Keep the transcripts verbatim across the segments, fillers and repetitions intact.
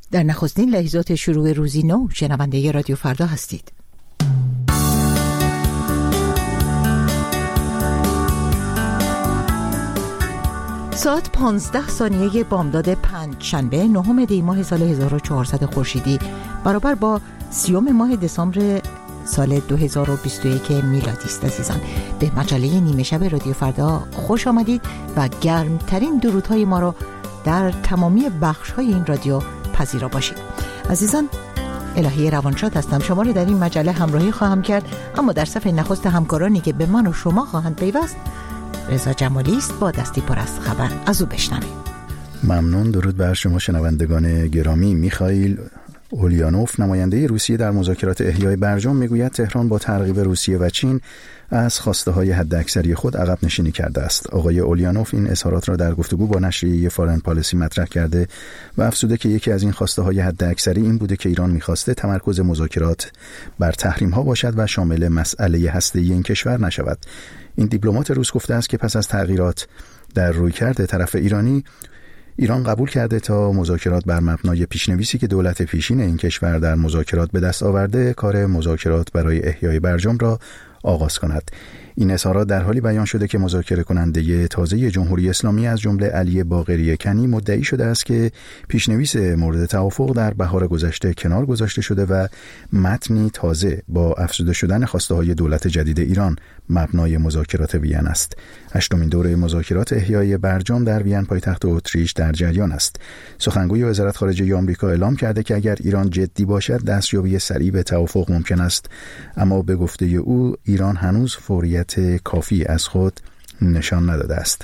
در نخستین لحظات شروع روزی نو شنونده رادیو فردا هستید. ساعت پانزده ثانیه بامداد پنج شنبه نهم دی ماه سال هزار و چهارصد خورشیدی برابر با سیوم ماه دسامبر سال دو هزار و بیست و یک میلادی است. عزیزان، به مجله نیمه شب رادیو فردا خوش آمدید و گرمترین درودهای ما را در تمامی بخش‌های این رادیو پذیرا باشید. عزیزان، الهی روانشاد هستم، شما را در این مجله همراهی خواهم کرد، اما در صف نخست همکارانی که به من و شما خواهند پیوست رضا جمالی است با دستی پر از خبر. از او بشنویم. ممنون. درود بر شما شنوندگان گرامی. میخائیل اولیانوف نماینده روسیه در مذاکرات احیای برجام میگوید تهران با ترغیب روسیه و چین از خواسته های حداکثری خود عقب نشینی کرده است. آقای اولیانوف این اظهارات را در گفتگو با نشریه فارن پالیسی مطرح کرده و افزوده که یکی از این خواسته های حداکثری این بوده که ایران میخواسته تمرکز مذاکرات بر تحریم ها باشد و شامل مسئله هسته‌ای این کشور نشود. این دیپلمات روس گفته است که پس از تغییرات در رویکرد طرف ایرانی، ایران قبول کرده تا مذاکرات بر مبنای پیشنویسی که دولت پیشین این کشور در مذاکرات به دست آورده کار مذاکرات برای احیای برجام را آغاز کند. این اظهارات در حالی بیان شده که مذاکره کننده تازه جمهوری اسلامی از جمله علی باقری کنی مدعی شده است که پیشنویس مورد توافق در بهار گذشته کنار گذاشته شده و متنی تازه با افزوده شدن خواسته‌های دولت جدید ایران مبنای مذاکرات وین است. هشتمین دوره مذاکرات احیای برجام در وین پایتخت اتریش در جریان است. سخنگوی وزارت خارجه آمریکا اعلام کرده که اگر ایران جدی باشد دستیابی سریع به توافق ممکن است، اما به گفته او ایران هنوز فوریت کافی از خود نشان نداده است.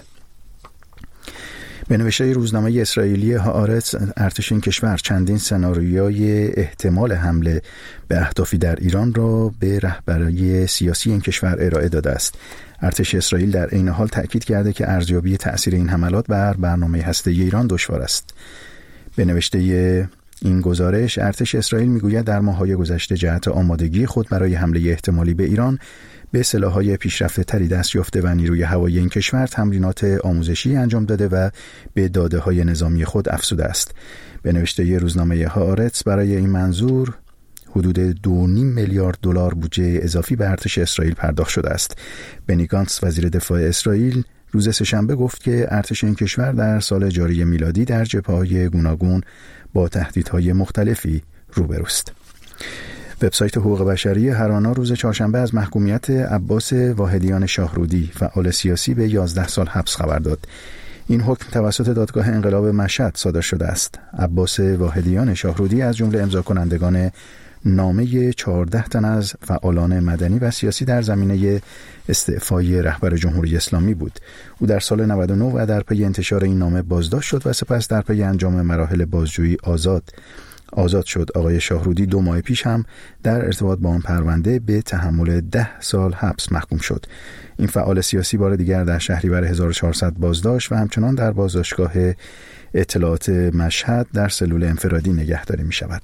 به نوشته روزنامه اسرائیلی هآرتز، ارتش این کشور چندین سناریوی احتمال حمله به اهدافی در ایران را به رهبری سیاسی این کشور ارائه داده است. ارتش اسرائیل در عین حال تأکید کرده که ارزیابی تأثیر این حملات بر برنامه هسته‌ای ایران دشوار است. به نوشته این گزارش، ارتش اسرائیل میگوید در ماه‌های گذشته جهت آمادگی خود برای حمله احتمالی به ایران به سلاح‌های پیشرفته‌تری دست یافته و نیروی هوایی این کشور تمرینات آموزشی انجام داده و به داده‌های نظامی خود افزوده است. به نوشته روزنامه هآرتز، برای این منظور حدود دو و نیم میلیارد دلار بودجه اضافی به ارتش اسرائیل پرداخت شده است. بنی گانتس وزیر دفاع اسرائیل روز سه‌شنبه گفت که ارتش این کشور در سال جاری میلادی در جبهه‌های گوناگون با تهدیدهای مختلفی روبروست. وبسایت حقوق بشری هرانا روز چهارشنبه از محکومیت عباس واحدیان شاهرودی فعال سیاسی به یازده سال حبس خبر داد. این حکم توسط دادگاه انقلاب مشهد صادر شده است. عباس واحدیان شاهرودی از جمله امضا کنندگان نامه چهارده تن از فعالان مدنی و سیاسی در زمینه استعفای رهبر جمهوری اسلامی بود. او در سال نود و نه و در پی انتشار این نامه بازداشت شد و سپس در پی انجام مراحل بازجویی آزاد آزاد شد. آقای شاهرودی دو ماه پیش هم در ارتباط با آن پرونده به تحمل ده سال حبس محکوم شد. این فعال سیاسی بار دیگر در شهریور هزار و چهارصد بازداشت و همچنان در بازداشتگاه اطلاعات مشهد در سلول انفرادی نگهداری می شود.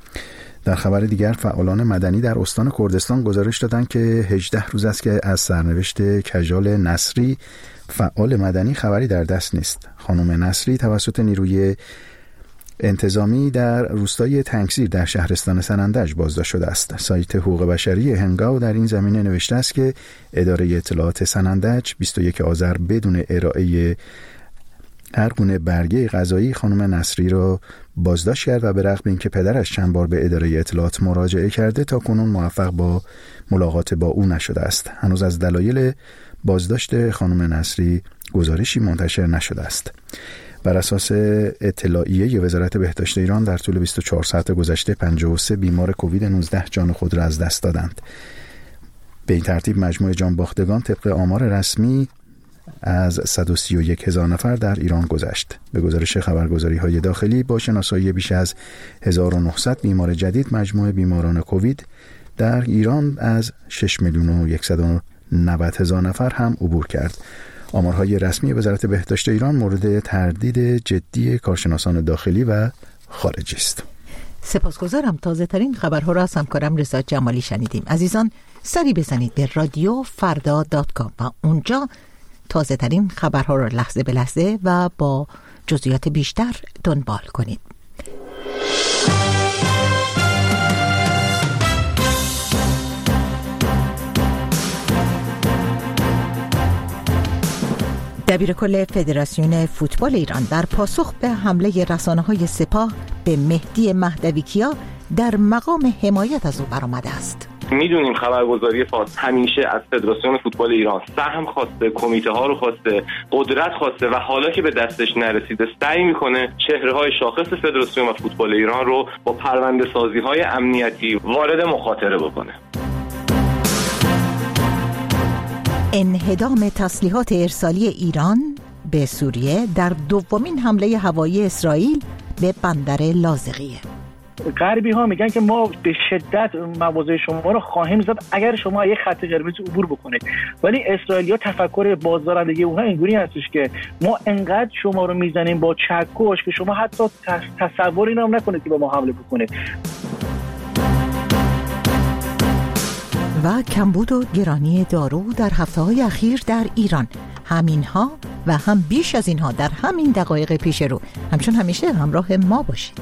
در خبر دیگر، فعالان مدنی در استان کردستان گزارش دادند که هجده روز است که از سرنوشت کژال نصری فعال مدنی خبری در دست نیست. خانم نصری توسط نیروی انتظامی در روستای تنگسیر در شهرستان سنندج بازداشت شده است. سایت حقوق بشری هنگاو در این زمینه نوشته است که اداره اطلاعات سنندج بیست و یکم آذر بدون ارائه هر گونه برگه قضایی خانم نصری را بازداشت کرد و به رغم اینکه پدرش چند بار به اداره اطلاعات مراجعه کرده تا کنون موفق با ملاقات با او نشده است. هنوز از دلایل بازداشت خانم نصری گزارشی منتشر نشده است. بر اساس اطلاعیه وزارت بهداشت ایران در طول بیست و چهار ساعت گذشته پنجاه و سه بیمار کووید نوزده جان خود را از دست دادند. به این ترتیب مجموع جان باختگان طبق آمار رسمی از صد و سی و یک هزار نفر در ایران گذشت. به گزارش خبرگزاری‌های داخلی با شناسایی بیش از هزار و نهصد بیمار جدید، مجموع بیماران کووید در ایران از شش میلیون و صد و نود هزار نفر هم عبور کرد. آمارهای رسمی وزارت بهداشت ایران مورد تردید جدی کارشناسان داخلی و خارجی است. سپاسگزارم. تازه ترین خبرها را از همکارم رضا جمالی شنیدیم. عزیزان، سری بزنید به رادیو فردا دات کام و اونجا تازه ترین خبرها را لحظه به لحظه و با جزئیات بیشتر دنبال کنید. دبیرکل فدراسیون فوتبال ایران در پاسخ به حمله رسانه‌های سپاه به مهدی مهدویکیا در مقام حمایت از او برآمده است. میدونیم خبرگزاری فارس همیشه از فدراسیون فوتبال ایران سهم خواسته، کمیته ها رو خواسته، قدرت خواسته و حالا که به دستش نرسیده سعی میکنه چهره های شاخص فدراسیون و فوتبال ایران رو با پرونده سازی های امنیتی وارد مخاطره بکنه. انهدام تسلیحات ارسالی ایران به سوریه در دومین حمله هوایی اسرائیل به بندر لاذقیه. غربی ها میگن که ما به شدت مواضع شما رو خواهیم زد اگر شما یک خط قرمز عبور بکنید، ولی اسرائیلیا تفکر بازدارندگی اونها اینگونه هستش که ما انقدر شما رو میزنیم با چکش که شما حتی تصور اینا هم نکنید که به ما حمله بکنید. و کمبود و گرانی دارو در هفته‌های اخیر در ایران، همینها و هم بیش از اینها در همین دقایق پیش رو. همچون همیشه همراه ما باشید.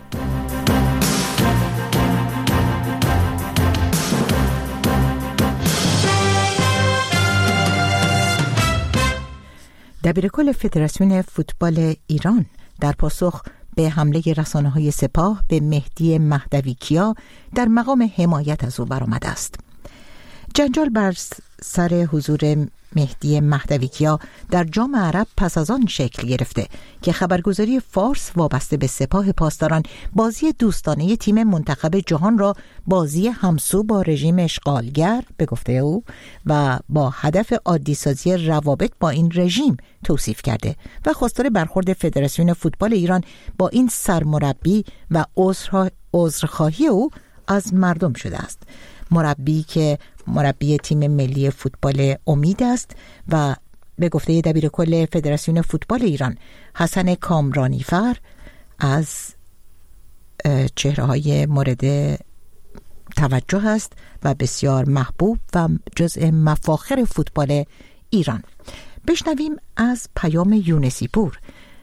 دبیرکل فدراسیون فوتبال ایران در پاسخ به حمله رسانه‌های سپاه به مهدی مهدویکیا در مقام حمایت از او برآمده است. جنجال بر سر حضور مهدی مهدویکیا در جام عرب پس از آن شکل گرفته که خبرگزاری فارس وابسته به سپاه پاسداران بازی دوستانه تیم منتخب جهان را بازی همسو با رژیم اشغالگر به گفته او و با هدف عادی سازی روابط با این رژیم توصیف کرده و خواستار برخورد فدراسیون فوتبال ایران با این سرمربی و عذرخواهی او از مردم شده است. مربی که مربی تیم ملی فوتبال امید است و به گفته دبیرکل فدراسیون فوتبال ایران حسن کامرانیفر از چهره‌های مورد توجه است و بسیار محبوب و جزء مفاخر فوتبال ایران. بشنویم از پیام یونسی پور،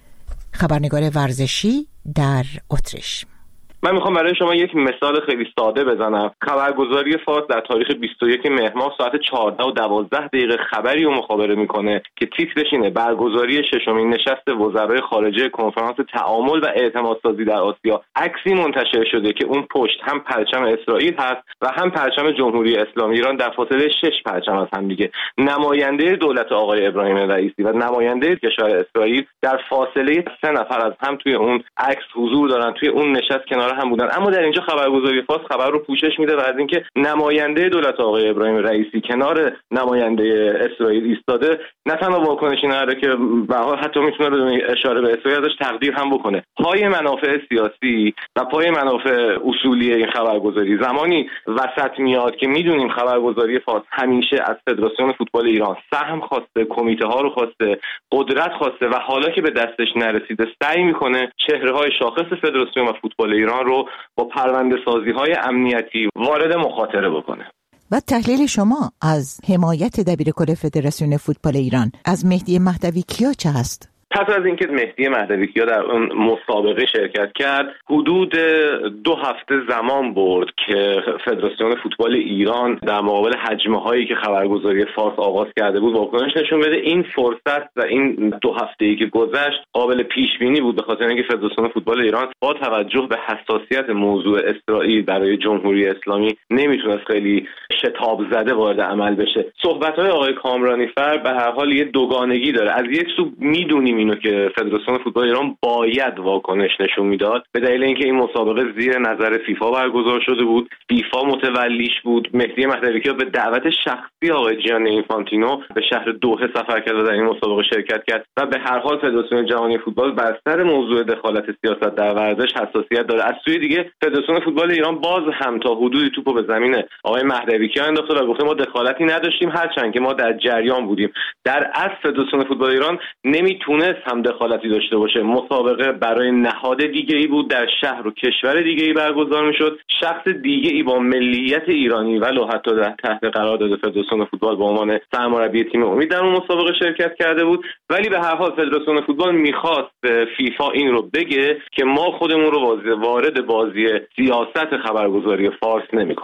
خبرنگار ورزشی در اتریش. من میخوام برای شما یک مثال خیلی ساده بزنم. خبرگزاری فارس در تاریخ بیست و یکم مهر ماه ساعت چهارده و دوازده دقیقه خبری رو مخابره میکنه که تیترش اینه: برگزاری ششمین نشست وزرای خارجه کنفرانس تعامل و اعتمادسازی در آسیا. عکسی منتشر شده که اون پشت هم پرچم اسرائیل هست و هم پرچم جمهوری اسلامی ایران در فاصله شش پرچم از هم دیگه. نماینده دولت آقای ابراهیم رئیسی و نماینده کشور اسرائیل در فاصله سه نفر از هم توی اون عکس حضور دارن، توی اون نشست کنار هم بودن. اما در اینجا خبرگزاری فارس خبر رو پوشش میده و از اینکه نماینده دولت آقای ابراهیم رئیسی کنار نماینده اسرائیل ایستاده، نه تنها واکنشی نداره که به حال حتی میتونه بدون اشاره به اسرائیل ازش تقدیر هم بکنه. پای منافع سیاسی و پای منافع اصولی این خبرگزاری زمانی وسط میاد که میدونیم خبرگزاری فارس همیشه از فدراسیون فوتبال ایران سهم خواسته، کمیته ها رو خواسته، قدرت خواسته و حالا که به دستش نرسیده سعی میکنه چهره های شاخص فدراسیون و فوتبال ایران رو با پرونده سازی های امنیتی وارد مخاطره بکنه. و تحلیل شما از حمایت دبیرکل فدراسیون فوتبال ایران از مهدی مهدویکیا چه هست؟ پس از اینکه مهدی مهدویکیا در اون مسابقه شرکت کرد، حدود دو هفته زمان برد که فدراسیون فوتبال ایران در مقابل هجمه هایی که خبرگزاری فارس آغاز کرده بود واکنش نشون بده. این فرصت و این دو هفته‌ای که گذشت قابل پیش بینی بود، به خاطر اینکه فدراسیون فوتبال ایران با توجه به حساسیت موضوع اسرائیل برای جمهوری اسلامی نمیتونست خیلی شتاب زده وارد عمل بشه. صحبت‌های آقای کامرانیفر به هر حال یه دوگانگی داره. از یک سو میدونیم اینو که فدراسیون فوتبال ایران باید واکنش نشون میداد به دلیل اینکه این مسابقه زیر نظر فیفا برگزار شده بود، فیفا متولیش بود. مهدی مهدویکیا به دعوت شخصی آقای جیانی اینفانتینو به شهر دوحه سفر کرد و در این مسابقه شرکت کرد و به هر حال فدراسیون جهانی فوتبال بر سر موضوع دخالت سیاست در ورزش حساسیت داره. از سوی دیگه فدراسیون فوتبال ایران باز هم تا حدودی توپو به زمین آقای مهدویکیا انداخت و گفت ما دخالتی نداشتیم، هرچند که ما در جریان بودیم. در اصل فدراسیون فوتبال ایران نمیتونه هم دخالتی داشته باشه. مسابقه برای نهاد دیگه ای بود، در شهر و کشور دیگه ای برگزار میشد. شخص دیگه ای با ملیت ایرانی ولو حتی در تحت قرارداد فدراسیون فوتبال به عنوان سرمربی تیم امید در اون مسابقه شرکت کرده بود. ولی به هر حال فدراسیون فوتبال میخواست به فیفا این رو بگه که ما خودمون رو وارد بازی سیاست خبرگزاری فارس نمی‌کنیم.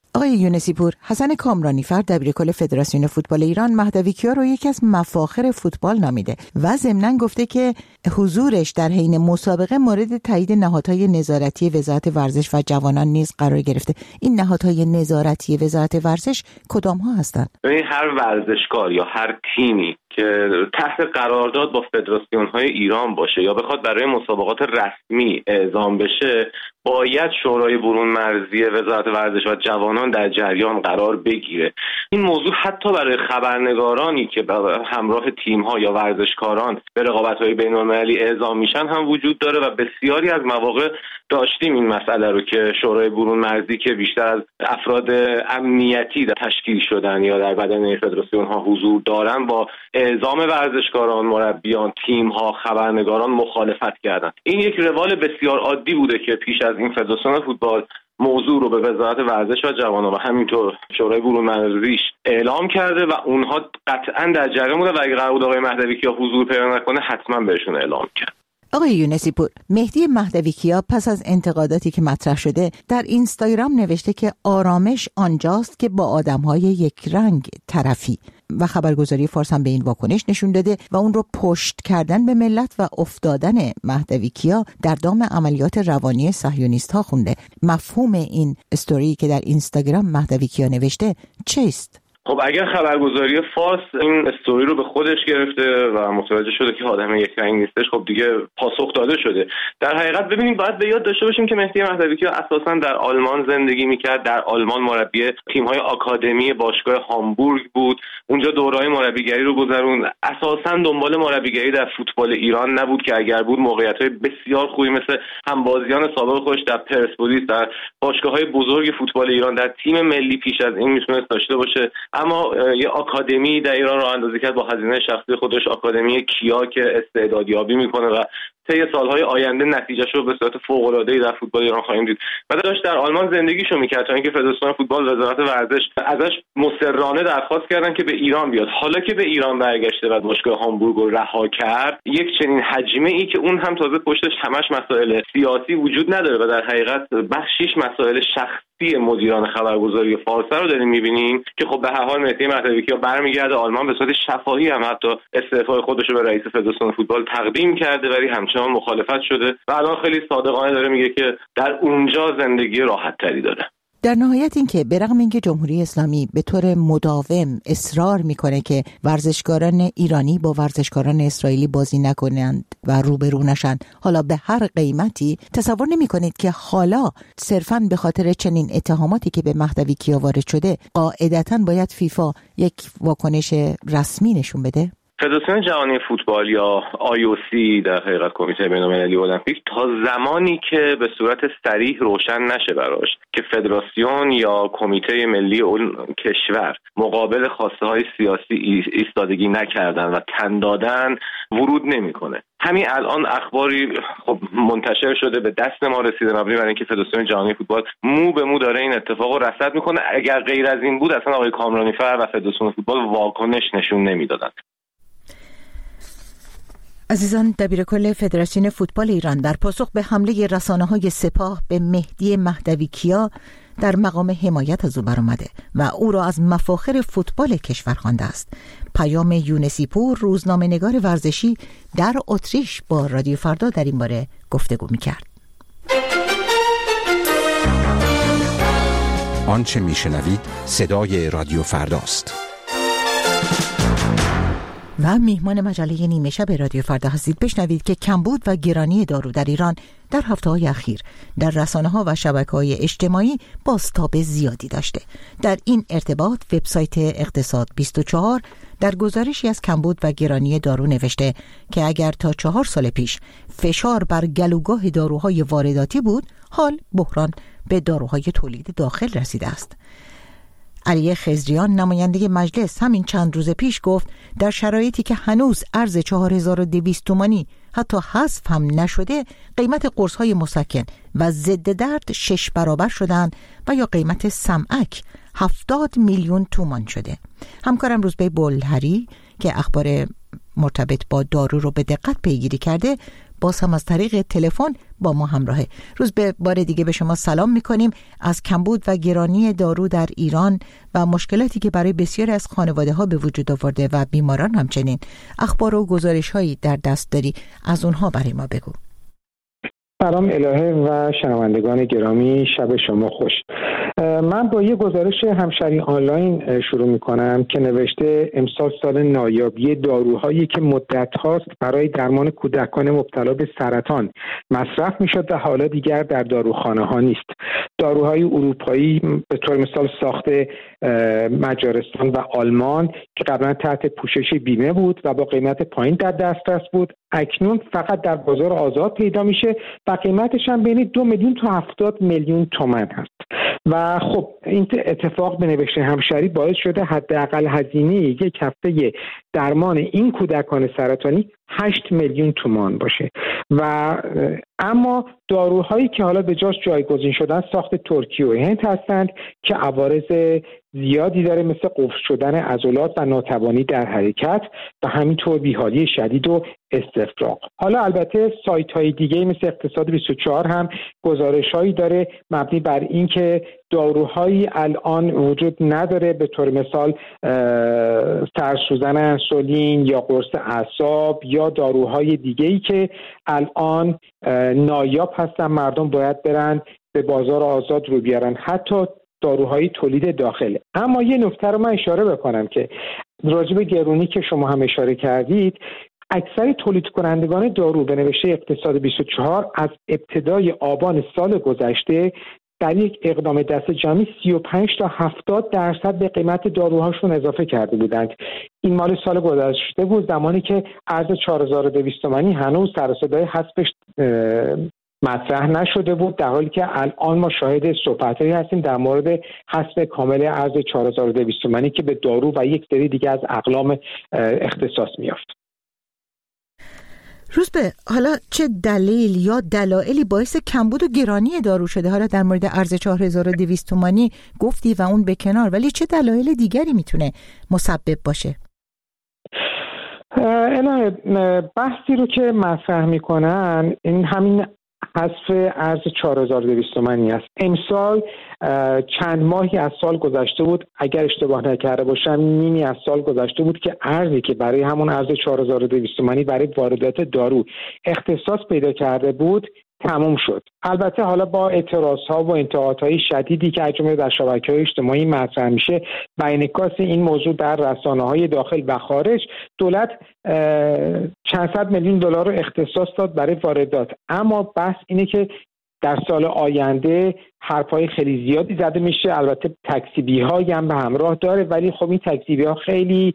آقای یونسی پور، حسن کامرانیفر دبیرکل فدراسیون فوتبال ایران مهدوی کیا رو یکی از مفاخر فوتبال نامیده و ضمناً گفته که حضورش در حین مسابقه مورد تایید نهادهای نظارتی وزارت ورزش و جوانان نیز قرار گرفته. این نهادهای نظارتی وزارت ورزش کدام ها هستند؟ ببین، هر ورزشکار یا هر تیمی که تحت قرارداد با فدراسیون‌های ایران باشه یا بخواد برای مسابقات رسمی اعزام بشه، باید شورای برون مرزی وزارت ورزش و جوانان در جریان قرار بگیره. این موضوع حتی برای خبرنگارانی که همراه تیم‌ها یا ورزشکاران به رقابت‌های بین‌المللی اعزام میشن هم وجود داره و بسیاری از مواقع داشتیم این مسئله رو که شورای برون مرزی که بیشتر از افراد امنیتی در تشکیل شدن یا در بدن فدراسیون‌ها حضور دارن با اعزام ورزشکاران، مربیان، تیم‌ها، خبرنگاران مخالفت کردن. این یک روال بسیار عادی بوده که پیش از این فدراسیون فوتبال موضوع رو به وزارت ورزش و جوانان و همینطور شورای برون مرزیش اعلام کرده و اونها قطعاً در جریان بودن و اگه قرار بود آقای مهدوی کیا حضور پیدا نکنه حتما بهشون اعلام کرد. آقای یونسی پور، مهدی مهدوی کیا پس از انتقاداتی که مطرح شده در اینستاگرام نوشته که آرامش آنجاست که با آدم‌های یک رنگ طرفی و خبرگزاری فارس هم به این واکنش نشون داده و اون رو پشت کردن به ملت و افتادن مهدوی کیا در دام عملیات روانی صهیونیست‌ها خونده. مفهوم این استوری که در اینستاگرام مهدوی کیا نوشته چیست؟ خب اگر خبرگزاری فارس این استوری رو به خودش گرفته و متوجه شده که آدم یک رنگ نیستش، خب دیگه پاسخ داده شده. در حقیقت ببینید باید به یاد داشته باشیم که مهدی مهدوی کیا اساساً در آلمان زندگی میکرد. در آلمان مربی تیم‌های آکادمی باشگاه هامبورگ بود. اونجا دوره‌های مربیگری رو گذرون. اساساً دنبال مربیگری در فوتبال ایران نبود که اگر بود موقعیت‌های بسیار خوبی مثل همبازیان سابق خودش در پرسپولیس، در باشگاه‌های بزرگ فوتبال ایران، در تیم ملی پیش از این میتونست داشته باشه. اما یه آکادمی در ایران راه اندازی کرد با هزینه شخصی خودش، آکادمی کیا که استعدادیابی میکنه و طی سالهای آینده نتیجهش رو به صورت فوق‌العاده‌ای در فوتبال ایران خواهیم دید. و داشت در آلمان زندگیشو میکرد تا اینکه فدراسیون فوتبال و وزارت ورزش ازش مصرانه درخواست کردن که به ایران بیاد. حالا که به ایران برگشته و باشگاه هامبورگ رو رها کرد، یک چنین حجمه ای که اون هم تازه پشتش همش مسائل سیاسی وجود نداره و در حقیقت بخشیش مسائل شخصی مدیران خبرگزاری فارس رو داریم می‌بینیم که خب به هر حال مهدی مهدوی کیا برمیگرده آلمان به صورت شفاهی هم حتی استعفای خودش رو به رئیس فدراسیون فوتبال تقدیم کرده ولی همچنان مخالفت شده و الان خیلی صادقانه داره میگه که در اونجا زندگی راحت‌تری داره. در نهایت این که به رغم اینکه جمهوری اسلامی به طور مداوم اصرار میکنه که ورزشکاران ایرانی با ورزشکاران اسرائیلی بازی نکنند و روبرو نشن، حالا به هر قیمتی، تصور نمیکنید که حالا صرفاً به خاطر چنین اتهاماتی که به مهدوی کیا وارد شده قاعدتاً باید فیفا یک واکنش رسمی نشون بده؟ فدراسیون جهانی فوتبال یا آی او سی در حقیقت کمیته بین‌المللی المپیک تا زمانی که به صورت صریح روشن نشه براش که فدراسیون یا کمیته ملی اون کشور مقابل خواسته های سیاسی ایستادگی نکردن و تن دادن ورود نمیکنه. همین الان اخباری خب منتشر شده به دست ما رسیده مبنی بر اینکه فدراسیون جهانی فوتبال مو به مو داره این اتفاق رو رصد میکنه. اگر غیر از این بود اصلا آقای کامرانیفر و فدراسیون فوتبال واکنش نشون نمیدادن. عزیزان، دبیرکل فدراسیون فوتبال ایران در پاسخ به حمله رسانه‌های سپاه به مهدی مهدوی کیا در مقام حمایت از او برآمده و او را از مفاخر فوتبال کشور خوانده است. پیام یونسی پور، روزنامه‌نگار ورزشی در اتریش، با رادیو فردا در این باره گفتگو می‌کرد. آنچه می‌شنوید صدای رادیو فرداست. و میهمان مجله نیمه شب رادیو فردا هستید. بشنوید که کمبود و گرانی دارو در ایران در هفته‌های اخیر در رسانه‌ها و شبکه‌های اجتماعی بازتاب زیادی داشته. در این ارتباط وبسایت اقتصاد بیست و چهار در گزارشی از کمبود و گرانی دارو نوشته که اگر تا چهار سال پیش فشار بر گلوگاه داروهای وارداتی بود، حال بحران به داروهای تولید داخل رسیده است. علی خضریان، نماینده مجلس، همین چند روز پیش گفت در شرایطی که هنوز ارز چهار هزار و دویست تومانی حتی حذف هم نشده، قیمت قرص‌های مسکن و ضد درد شش برابر شدند و یا قیمت سمعک هفتاد میلیون تومان شده. همکارم روزبه بلهری که اخبار مرتبط با دارو رو به دقت پیگیری کرده، باز هم از طریق تلفن با ما همراهه. روز به بار دیگه به شما سلام میکنیم. از کمبود و گرانی دارو در ایران و مشکلاتی که برای بسیاری از خانواده ها به وجود آورده و بیماران همچنین، اخبار و گزارش هایی در دست داری، از اونها برای ما بگو. سلام الهه و شنوندگان گرامی، شب شما خوش. من با یه گزارش همشری آنلاین شروع میکنم که نوشته امسال سال نایابی داروهایی که مدت هاست برای درمان کودکان مبتلا به سرطان مصرف میشد و حالا دیگر در داروخانه ها نیست. داروهای اروپایی به طور مثال ساخت مجارستان و آلمان که قبلا تحت پوشش بیمه بود و با قیمت پایین در دسترس بود، اکنون فقط در بازار آزاد پیدا میشه و قیمتش هم بین دو میلیون تا هفتاد میلیون تومان هست. و خب این اتفاق به نوشته همشری باعث شده حداقل هزینه یک هفته درمان این کودکان سرطانی هشت میلیون تومان باشه. و اما داروهایی که حالا به جاش جایگزین شدن ساخت ترکیه و هند هستند که عوارض زیادی داره، مثل قفل شدن عضلات و ناتوانی در حرکت و همینطور بیحالی شدید و استفراغ. حالا البته سایت های دیگه مثل اقتصاد بیست و چهار هم گزارش هایی داره مبنی بر اینکه داروهایی الان وجود نداره، به طور مثال سرسوزن انسولین یا قرص اعصاب یا داروهای دیگه‌ای که الان نایاب هستن، مردم باید برن به بازار آزاد رو بیارن، حتی داروهای تولید داخل. اما یه نکته رو من اشاره بکنم که راجع به گرونی که شما هم اشاره کردید، اکثر تولید کنندگان دارو به نوشته اقتصاد بیست و چهار از ابتدای آبان سال گذشته در یک اقدام دست جمعی سی و پنج تا هفتاد درصد به قیمت داروهاشون اضافه کرده بودند. این مال سال گذشته بود، زمانی که ارز چهار هزار و دویست تومانی هنوز سر و صدای حذفش مطرح نشده بود، در حالی که الان ما شاهد صحبت‌هایی هستیم در مورد حذف کامل ارز چهار هزار و دویست تومانی که به دارو و یک سری دیگه از اقلام اختصاص می‌یافت. روزبه، حالا چه دلیل یا دلایلی باعث کمبود و گرانی دارو شده؟ حالا در مورد ارز چهار هزار و دویست تومانی گفتی و اون به کنار، ولی چه دلایل دیگری میتونه مسبب باشه؟ الان بحثی رو که مطرح میکنن این همین حذف ارز چهار هزار و دویست تومانی است. امسال چند ماهی از سال گذشته بود، اگر اشتباه نکرده باشم نیمی از سال گذشته بود که ارزی که برای همون ارز چهار هزار و دویست تومانی برای واردات دارو اختصاص پیدا کرده بود تموم شد. البته حالا با اعتراضها و انتقادهای شدیدی که از جمله در شبکه‌های اجتماعی مطرح میشه و انعکاس این موضوع در رسانه‌های داخل و خارج، دولت چند صد میلیون دلار رو اختصاص داد برای واردات. اما بحث اینه که در سال آینده حرفای خیلی زیادی زده میشه، البته تکذیبی‌هایی هم به همراه داره، ولی خب این تکذیبی‌ها خیلی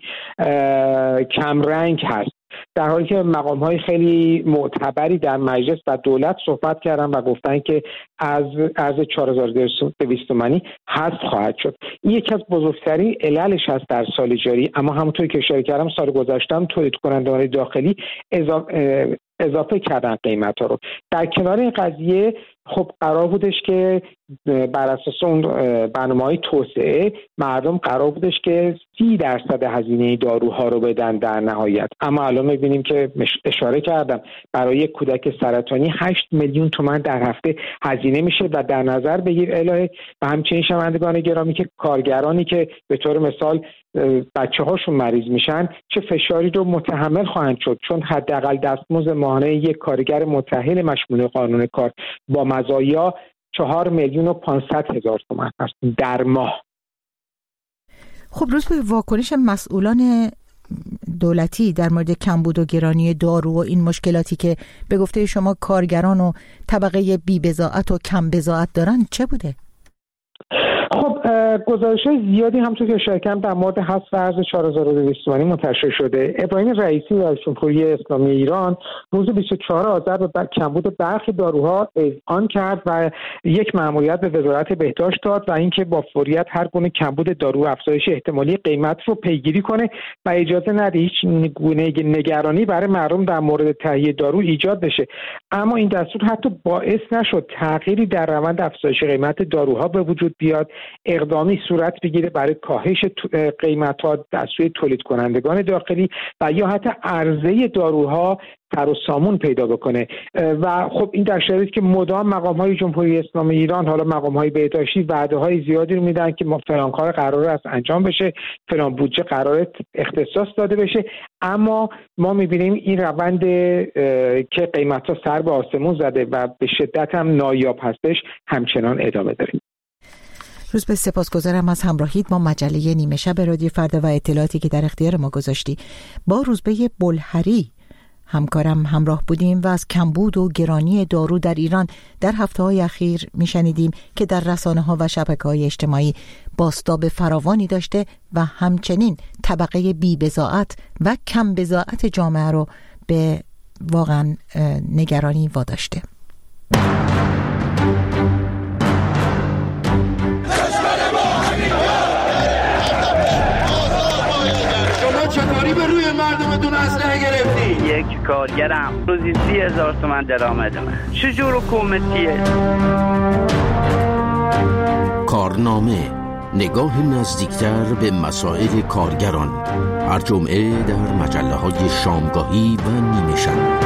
کم رنگ هست، در حالی که مقام‌های خیلی معتبری در مجلس و دولت صحبت کردن و گفتن که از ارز چهار هزار و دویست تومانی حذف خواهد شد. این یکی از بزرگترین عللش هست در سال جاری. اما همونطور که اشاره کردم سال گذشته هم تولید کنندگان داخلی اضافه اضافه کردن قیمت ها رو. در کنار این قضیه خب قرار بودش که بر اساس اون برنامه‌های توسعه مردم قرار بودش که سی درصد هزینه داروها رو بدن در نهایت، اما الان می‌بینیم که اشاره کردم برای یک کودک سرطانی هشت میلیون تومان در هفته هزینه میشه و در نظر بگیر الهه و همچنین شنوندگان گرامی که کارگرانی که به طور مثال بچه هاشون مریض میشن چه فشاری رو متحمل خواهند شد، چون حداقل دستمزد ماهانه یک کارگر متأهل مشمول قانون کار با مزایا چهار میلیون و پانصد هزار تومان است در ماه. خب روز به واکنش مسئولان دولتی در مورد کمبود و گرانی دارو و این مشکلاتی که به گفته شما کارگران و طبقه بی بضاعت و کم بضاعت دارن چه بوده؟ خب گزارش‌های زیادی همونطور که اشاره کردم در مورد حذف ارز چهار هزار و دویست تومانی منتشر شده. ابراهیم رئیسی رئیس جمهوری اسلامی ایران روز بیست و چهارم آذر به کمبود برخی داروها اذعان کرد و یک مأموریت به وزارت بهداشت داد و اینکه با فوریت هر گونه کمبود دارو افزایش احتمالی قیمت رو پیگیری کنه و اجازه نده هیچ گونه نگرانی برای مردم در مورد تهیه دارو ایجاد بشه. اما این دستور حتی باعث نشد تغییری در روند افزایش قیمت داروها به وجود بیاد اقدامی صورت بگیره برای کاهش قیمت‌ها در سوی تولید کنندگان داخلی و یا حتی عرضه داروها تر و سامون پیدا بکنه. و خب این در شرایطی که مدام مقام‌های جمهوری اسلامی ایران، حالا مقام‌های بهداشتی، وعده‌های زیادی رو میدن که ما فلان کار قراره است انجام بشه، فلان بودجه قراره اختصاص داده بشه، اما ما می‌بینیم این روند که قیمت‌ها سر به آسمون زده و به شدت هم نایاب هستش همچنان ادامه داره. روز به سپاسگزارم از همراهیت با مجله نیمه شب رادیو فردا و اطلاعاتی که در اختیار ما گذاشتی. با روزبه بلحری همکارم همراه بودیم و از کمبود و گرانی دارو در ایران در هفته‌های اخیر میشنیدیم که در رسانه‌ها و شبکه‌های اجتماعی بازتاب فراوانی داشته و همچنین طبقه بی‌بضاعت و کم بضاعت جامعه رو به واقعا نگرانی واداشته. چطوری به روی مردم بدون اسلحه گرفتی؟ یک کارگرم روزی سی هزار تومن درآمد من. چجور حکومتیه؟ کارنامه، نگاه نزدیکتر به مسائل کارگران، هر جمعه در مجله‌های شامگاهی و نیمه شب.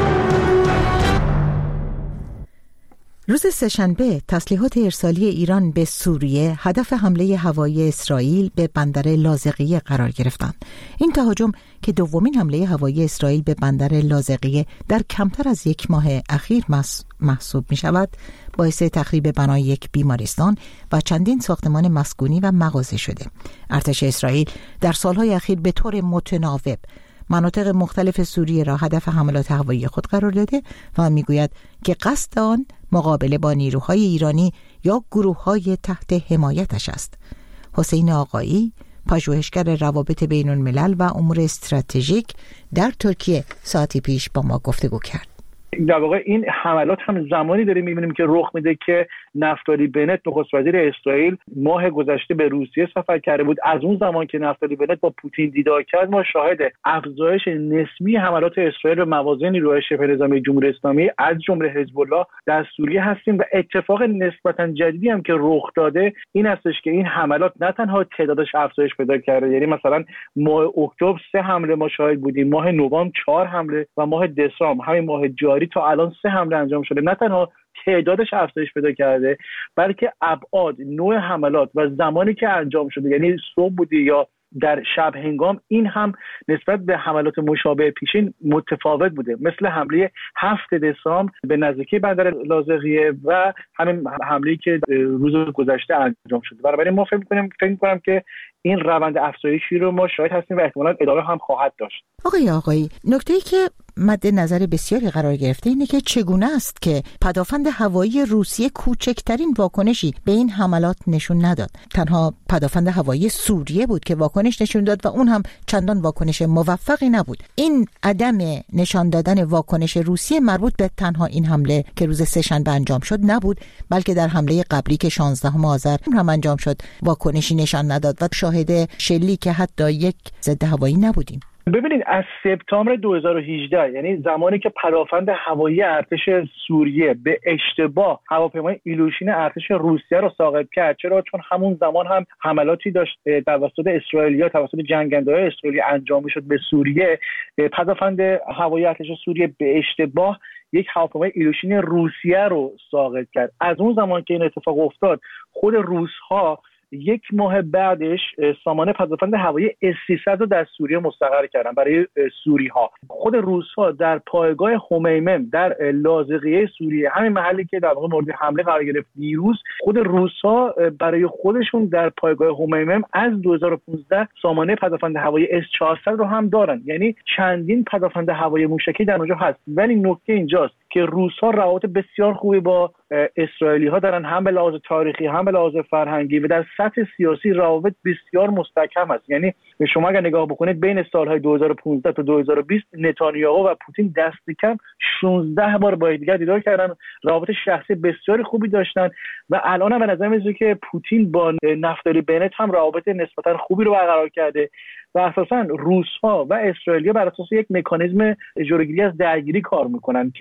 روز سه‌شنبه تسلیحات ارسالی ایران به سوریه هدف حمله هوایی اسرائیل به بندر لاذقیه قرار گرفتند. این تهاجم که دومین حمله هوایی اسرائیل به بندر لاذقیه در کمتر از یک ماه اخیر محسوب می شود، باعث تخریب بنای یک بیمارستان و چندین ساختمان مسکونی و مغازه شده. ارتش اسرائیل در سالهای اخیر به طور متناوب مناطق مختلف سوریه را هدف حملات هوایی خود قرار داده و میگوید که قصد آن مقابله با نیروهای ایرانی یا گروه‌های تحت حمایتش است. حسین آقایی، پژوهشگر روابط بین الملل و امور استراتژیک در ترکیه ساعتی پیش با ما گفتگو کرد. در واقع این حملات هم زمانی داریم می‌بینیم که رخ میده که نفتالی بنت نخست وزیر اسرائیل ماه گذشته به روسیه سفر کرده بود. از اون زمان که نفتالی بنت با پوتین دیدار کرد ما شاهد افزایش نسبی حملات اسرائیل به مواضع نیروهای شبه نظامی جمهوری اسلامی از جمله حزب الله در سوریه هستیم و اتفاق نسبتاً جدیدی هم که رخ داده این هستش که این حملات نه تنها تعدادش افزایش پیدا کرده، یعنی مثلا ماه اکتبر سه حمله ما شاهد بودیم، ماه نوامبر چهار حمله و ماه دسامبر همین ماه جاری تا الان سه حمله انجام شده. نه تنها تعدادش افزایش پیدا کرده بلکه ابعاد، نوع حملات و زمانی که انجام شده، یعنی صبح بودی یا در شب هنگام، این هم نسبت به حملات مشابه پیشین متفاوت بوده. مثل حمله هفت دسامبر به نزدیکی بندر لاذقیه و همین حمله‌ای که روز گذشته انجام شده. بنابراین ما فکر می‌کنیم فکر می‌کنم که این روند افزایشی رو ما شاهد هستیم و احتمالاً ادامه هم خواهد داشت. آقای آقایی، نکته‌ای که مد نظر بسیاری قرار گرفته اینه که چگونه است که پدافند هوایی روسیه کوچکترین واکنشی به این حملات نشون نداد. تنها پدافند هوایی سوریه بود که واکنش نشون داد و اون هم چندان واکنش موفقی نبود. این عدم نشان دادن واکنش روسیه مربوط به تنها این حمله که روز سه‌شنبه انجام شد نبود، بلکه در حمله قبلی که شانزدهم آذر هم انجام شد واکنشی نشان نداد و شاهد شلیک حتی یک ضد هوایی نبودیم. ببینید از سپتامبر دو هزار و هجده، یعنی زمانی که پدافند هوایی ارتش سوریه به اشتباه هواپیمای ایلوشین ارتش روسیه رو ساقط کرد، چرا؟ چون همون زمان هم حملاتی داشت توسط اسرائیلیا توسط جنگنده‌های اسرائیلی انجام می‌شد به سوریه. پدافند هوایی ارتش سوریه به اشتباه یک هواپیمای ایلوشین روسیه رو ساقط کرد. از اون زمان که این اتفاق افتاد خود روس‌ها یک ماه بعدش سامانه پدافند هوایی اس سیصد رو در سوریه مستقر کردن برای سوری ها. خود روس‌ها در پایگاه همیمم در لاذقیه سوریه، همین محلی که در واقع مورد حمله قرار گرفت دیروز، خود روس‌ها برای خودشون در پایگاه همیمم از دو هزار و پانزده سامانه پدافند هوایی اس چهارصد رو هم دارن. یعنی چندین پدافند هوایی موشکی در اونجا هست. ولی نکته اینجاست که روس‌ها روابط بسیار خوبی با اسرائیلی ها دارن، هم به لحاظ تاریخی هم به لحاظ فرهنگی و در سطح سیاسی روابط بسیار مستحکم است. یعنی شما اگر نگاه بکنید بین سالهای دو هزار و پانزده تا دو هزار و بیست نتانیاهو و پوتین دست کم شانزده بار با یکدیگر دیدار کردن، روابط شخصی بسیار خوبی داشتن و الان هم به نظر میاد که پوتین با نفتالی بنت هم روابط نسبتا خوبی رو برقرار کرده و اساساً روس‌ها و اسرائیلیا بر اساس یک مکانیزم جلوگیری از درگیری کار میکنن که به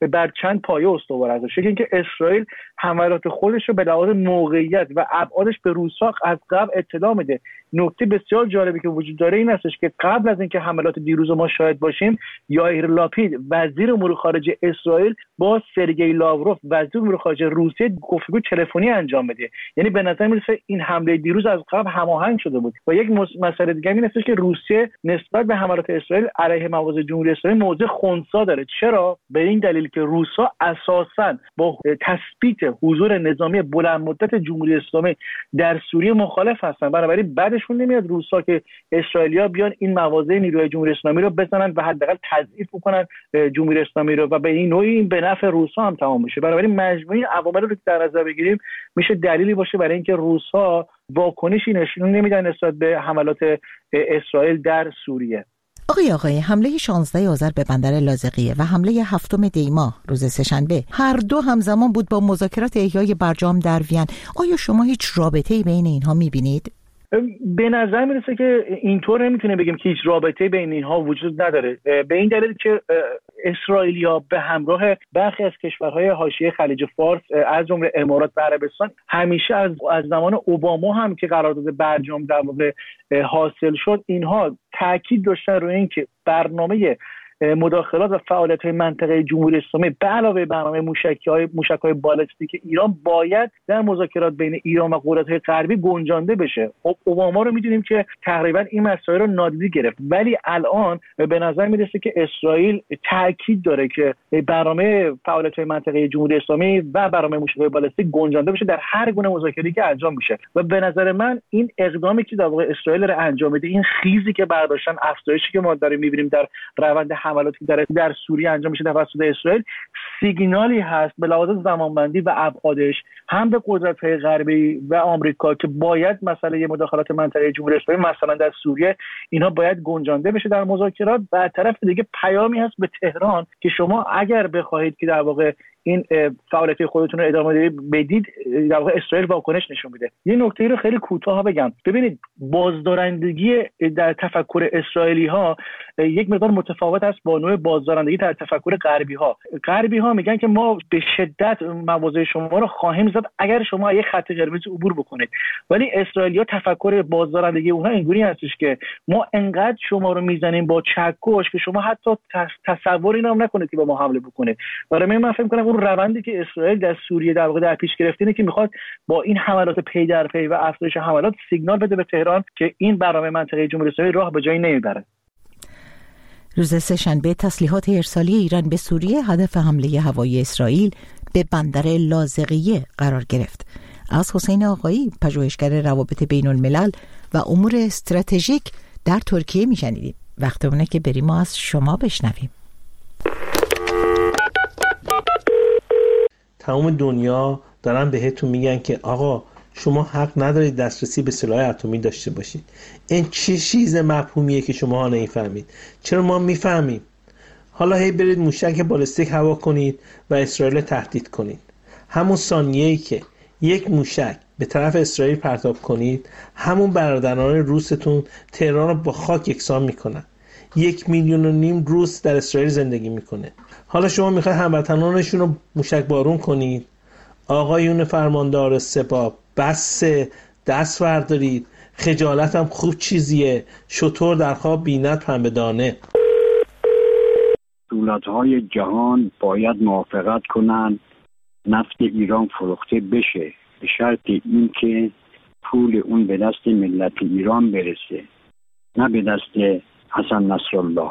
بر چند پایه استوار هستش. اینکه اسرائیل حملات خودش رو به لحاظ موقعیت و ابعادش به روسا از قبل اطلاع میده. نکته بسیار جالبی که وجود داره این هستش که قبل از اینکه حملات دیروز ما شاهد باشیم، یائیر لاپید وزیر امور خارجه اسرائیل با سرگئی لاوروف وزیر امور خارجه روسیه گفتگو تلفنی انجام بده. یعنی به نظر میرسه این حمله دیروز از قبل هماهنگ شده بود. و یک مسئله دیگه این هستش که روسیه نسبت به حملات اسرائیل علیه مواضع جمهوری اسلامی موضع خنثی داره. چرا؟ به این دلیل که روسا اساساً با تثبیت حضور نظامی بلند مدت جمهوری اسلامی در سوریه مخالف هستن. بنابراین بعدشون نمیاد روسا که اسرائیلیا بیان این مواضع نیروی جمهوری اسلامی رو بزنن و حداقل تضعیف بکنن جمهوری اسلامی رو و به این نوعی به نفع روسا هم تمام میشه. بنابراین مجموعه عوامل رو در نظر بگیریم میشه دلیلی باشه برای اینکه روسا واکنشی نشون نمیدن نسبت به حملات اسرائیل در سوریه. آقای آقای حمله شانزده آذر به بندر لاذقیه و حمله هفتم دی ماه روز سه‌شنبه هر دو همزمان بود با مذاکرات احیای برجام در وین. آیا شما هیچ رابطه‌ای بین اینها می‌بینید؟ به نظر میرسه که اینطور نمیتونه بگیم که هیچ رابطه بین اینها وجود نداره، به این دلیل که اسرائیلیا به همراه برخی از کشورهای حاشیه خلیج فارس از جمله امارات و عربستان همیشه از از زمان اوباما هم که قرارداد برجام در واقع حاصل شد، اینها تاکید داشتن روی اینکه برنامه مداخلات و فعالیت‌های منطقه جمهوری اسلامی به علاوه برنامه موشک‌های موشک‌های بالستیک ایران باید در مذاکرات بین ایران و قدرت‌های غربی گنجانده بشه. خب اوباما رو می‌دونیم که تقریبا این مسائل رو نادیده گرفت، ولی الان به نظر میرسه که اسرائیل تاکید داره که برنامه فعالیت‌های منطقه جمهوری اسلامی و برنامه موشک‌های بالستیک گنجانده بشه در هر گونه مذاکره‌ای که انجام میشه. و به نظر من این اقدامی که در واقع اسرائیل رو انجام میده، این خیزی که برداشتن، افزایشی که ما داریم می‌بینیم در روند حملاتی در در سوریه انجام میشه توسط اسرائیل، سیگنالی هست به لحاظ زمانبندی و ابعادش هم به قدرت‌های غربی و آمریکا که باید مسئله مداخلات منطقه جمهوری اسلامی مثلا در سوریه اینها باید گنجانده بشه در مذاکرات. و از طرف دیگه پیامی هست به تهران که شما اگر بخواهید که در واقع این فعالیت خودتون رو ادامه بدید، در واقع اسرائیل واکنش نشون میده. یه نکته رو خیلی کوتاه بگم. ببینید بازدارندگی در تفکر اسرائیلی ها یک مقدار متفاوت است با نوع بازدارندگی در تفکر غربی ها. غربی ها میگن که ما به شدت مواضع شما رو خواهیم زد اگر شما یک خط قرمز عبور بکنید، ولی اسرائیلیا تفکر بازدارندگی اونها اینجوری هستش که ما انقدر شما رو میزنیم با چکش که شما حتی تصور اینا هم نکنید که با ما حمله بکنید. برای من فکر می‌کنم اون روندی که اسرائیل در سوریه در واقع در پیش گرفته اینه که میخواد با این حملات پی در پی و افزایش حملات سیگنال بده به تهران که این برنامه منطقه جمهوری اسلامی راه به جایی نمیبره. روز سه‌شنبه تسلیحات ارسالی ایران به سوریه هدف حمله هوایی اسرائیل به بندر لاذقیه قرار گرفت. از حسین آقایی، پژوهشگر روابط بین الملل و امور استراتژیک در ترکیه میشنیدیم. وقت اونه که بریم ما از شما بشنویم. تمام دنیا دارن بهتون میگن که آقا شما حق ندارید دسترسی به سلاح اتمی داشته باشید. این چه چیز مفهومیه که شما ها نمیفهمید؟ چرا ما میفهمیم؟ حالا هی برید موشک بالستیک هوا کنید و اسرائیل تهدید کنید. همون ثانیه‌ای که یک موشک به طرف اسرائیل پرتاب کنید، همون برادران روستون تهران رو با خاک یکسان میکنن. یک میلیون و نیم روس در اسرائیل زندگی میکنه. حالا شما میخواید هموطنانشون رو موشک بارون کنید؟ آقایون فرماندار سپاه بسه، دست بردارید. خجالت هم خوب چیزیه. شطور در خواب بیند پنبه دانه. دولت‌های جهان باید موافقت کنن نفت ایران فروخته بشه، به شرط اینکه پول اون به دست ملت ایران برسه، نه به دست حسن نصرالله.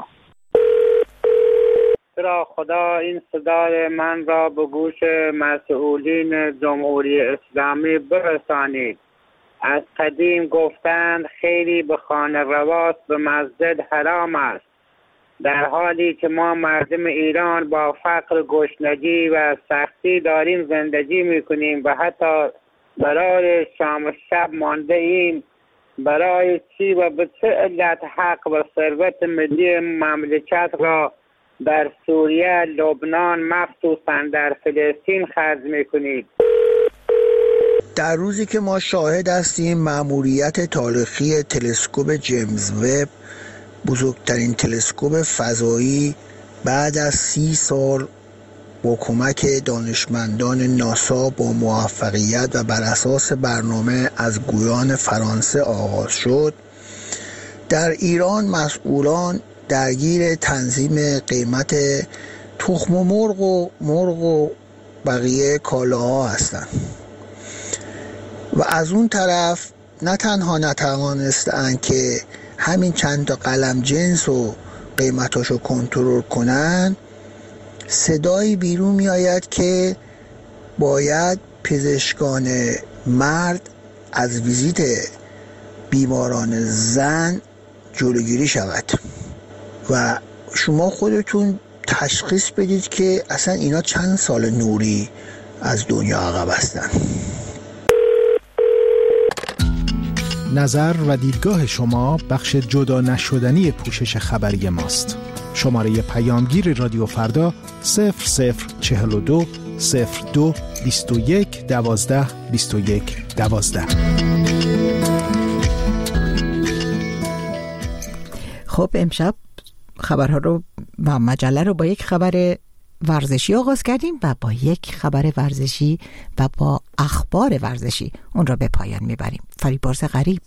را خدا این صدای من را به گوش مسئولین جمهوری اسلامی برسانید. از قدیم گفتند خیلی به خانه رواست به مسجد حرام است، در حالی که ما مردم ایران با فقر، گشنگی و سختی داریم زندگی میکنیم و حتی برای شام و شب مانده ایم. برای چی و به چه علت حق و ثروت ملی مملکت را در سوریه، لبنان، مخصوصا در فلسطین خرج میکنید؟ در روزی که ما شاهد هستیم مأموریت تاریخی تلسکوپ جیمز وب، بزرگترین تلسکوپ فضایی بعد از سی سال با کمک دانشمندان ناسا با موفقیت و بر اساس برنامه از گویان فرانسه آغاز شد، در ایران مسئولان درگیر تنظیم قیمت تخم و مرغ و مرغ و بقیه کالاها هستند و از اون طرف نه تنها نتوانستند که همین چند تا قلم جنس و قیمتاشو کنترل کنن، صدایی بیرون می آید که باید پزشکان مرد از ویزیت بیماران زن جلوگیری شود و شما خودتون تشخیص بدید که اصلا اینا چند سال نوری از دنیا عقب هستن. نظر و دیدگاه شما بخش جدا نشدنی پوشش خبری ماست. شماره پیامگیر رادیو فردا صفر صفر چهل و دو صفر دو بیست و یک دوازده بیست و یک دوازده. خب امشب خبرها رو و مجله رو با یک خبر ورزشی آغاز کردیم و با یک خبر ورزشی و با اخبار ورزشی اون را به پایان میبریم. فریبرز غریب.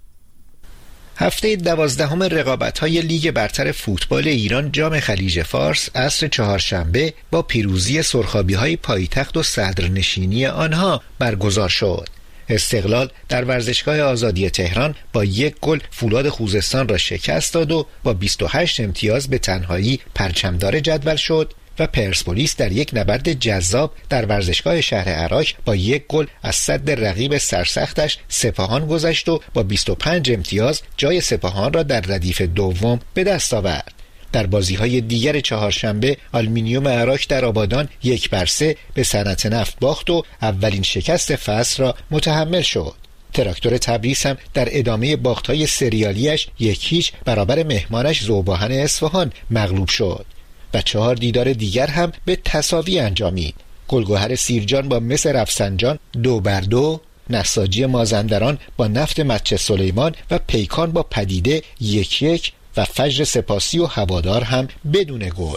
هفته دوازدهم رقابت‌های لیگ برتر فوتبال ایران جام خلیج فارس عصر چهارشنبه با پیروزی سرخابی‌های پایتخت و صدرنشینی آنها برگزار شد. استقلال در ورزشگاه آزادی تهران با یک گل فولاد خوزستان را شکست داد و با بیست و هشت امتیاز به تنهایی پرچمدار جدول شد و پرسپولیس در یک نبرد جذاب در ورزشگاه شهر عراق با یک گل از سد رقیب سرسختش سپاهان گذشت و با بیست و پنج امتیاز جای سپاهان را در ردیف دوم به دست آورد. در بازی‌های دیگر چهارشنبه آلومینیوم عراق در آبادان یک بر سه به صنعت نفت باخت و اولین شکست فصل را متحمل شد. تراکتور تبریز هم در ادامه باخت‌های سریالیش یک هیچ برابر مهمانش ذوباهن اصفهان مغلوب شد و چهار دیدار دیگر هم به تساوی انجامید. گلگهر سیرجان با مس رفسنجان دو بر دو، نساجی مازندران با نفت مچه سلیمان و پیکان با پدیده یک یک و فجر سپاسی و هوادار هم بدون گل.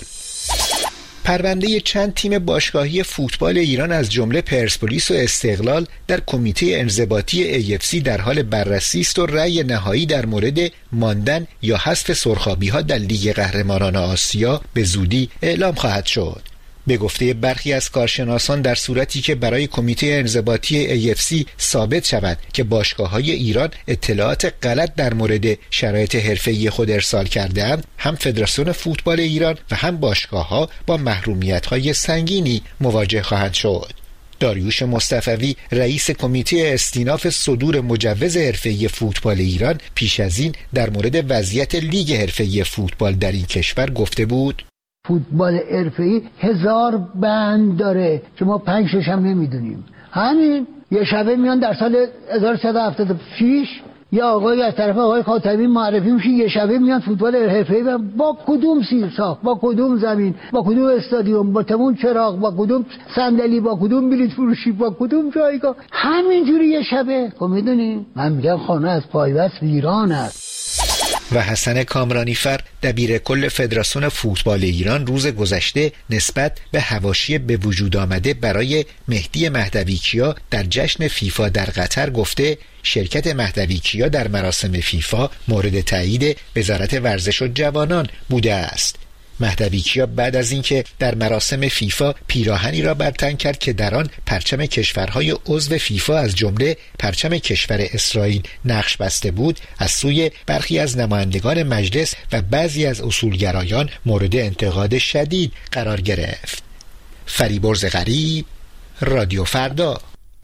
پرونده چند تیم باشگاهی فوتبال ایران از جمله پرسپولیس و استقلال در کمیته انضباطی ای اف سی در حال بررسی است و رأی نهایی در مورد ماندن یا حذف سرخابی‌ها در لیگ قهرمانان آسیا به زودی اعلام خواهد شد. به گفته برخی از کارشناسان در صورتی که برای کمیته انضباطی ای اف سی ثابت شود که باشگاه‌های ایران اطلاعات غلط در مورد شرایط حرفه‌ای خود ارسال کرده‌اند، هم فدراسیون فوتبال ایران و هم باشگاه‌ها با محرومیت‌های سنگینی مواجه خواهند شد. داریوش مصطفوی رئیس کمیته استیناف صدور مجوز حرفه‌ای فوتبال ایران پیش از این در مورد وضعیت لیگ حرفه‌ای فوتبال در این کشور گفته بود: فوتبال حرفه‌ای هزار بند داره که ما پنج شش هم نمیدونیم. همین یه شبه میان در سال هزار و سیصد و هفتاد و شش یا آقای از طرف آقای خاتمی معرفی میشه، یه شبه میان فوتبال حرفه‌ای و با کدوم سیرساخت، با کدوم زمین، با کدوم استادیوم، با تمون چراغ، با کدوم صندلی، با کدوم بلیط فروشی، با کدوم جایگاه، همینجوری یه شبه. خب میدونی من میگم خانه از پایبست ویران است. و حسن کامرانیفر دبیر کل فدراسیون فوتبال ایران روز گذشته نسبت به حواشی به وجود آمده برای مهدی مهدویکیا در جشن فیفا در قطر گفته شرکت مهدویکیا در مراسم فیفا مورد تایید وزارت ورزش و جوانان بوده است. مهدویکیا بعد از اینکه در مراسم فیفا پیراهنی را بر تن کرد که در آن پرچم کشورهای عضو فیفا از جمله پرچم کشور اسرائیل نقش بسته بود، از سوی برخی از نمایندگان مجلس و بعضی از اصولگرایان مورد انتقاد شدید قرار گرفت. فریبرز غریب، رادیو فردا.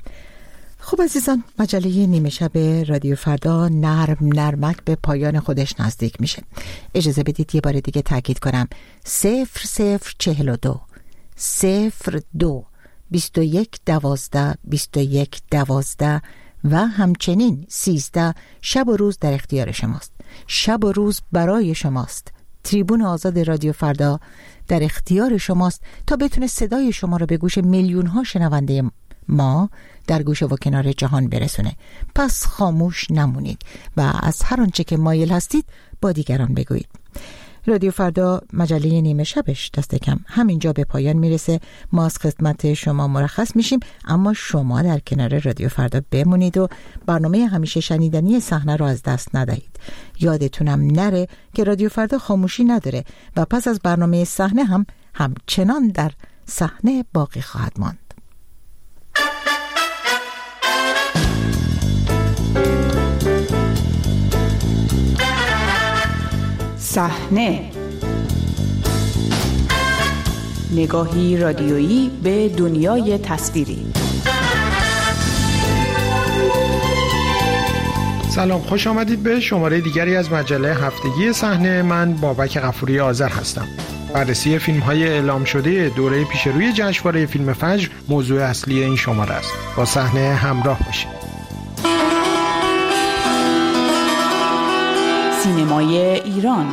خب عزیزان، مجله نیمه شب رادیو فردا نرم نرمک به پایان خودش نزدیک میشه. اجازه بدید یه بار دیگه تاکید کنم صفر صفر چهل و دو صفر دو بیست و یک دوازده بیست و یک دوازده و همچنین سیزده شب و روز در اختیار شماست. شب و روز برای شماست. تریبون آزاد رادیو فردا در اختیار شماست تا بتونه صدای شما رو به گوش میلیون ها شنونده ما در گوشه و کنار جهان برسونه. پس خاموش نمونید و از هر آنچه که مایل هستید با دیگران بگویید. رادیو فردا مجله نیمه شبش دست کم همینجا به پایان میرسه. ما از خدمت شما مرخص میشیم، اما شما در کنار رادیو فردا بمونید و برنامه همیشه شنیدنی صحنه رو از دست ندهید. یادتونم نره که رادیو فردا خاموشی نداره و پس از برنامه صحنه هم همچنان در صحنه باقی خواهد ماند. صحنه، نگاهی رادیویی به دنیای تصویری. سلام، خوش آمدید به شماره دیگری از مجله هفتگی صحنه. من بابک غفوری آذر هستم. بررسی فیلم‌های اعلام شده دوره پیشروی جشنواره فیلم فجر موضوع اصلی این شماره است. با صحنه همراه باشید. سینمای ایران.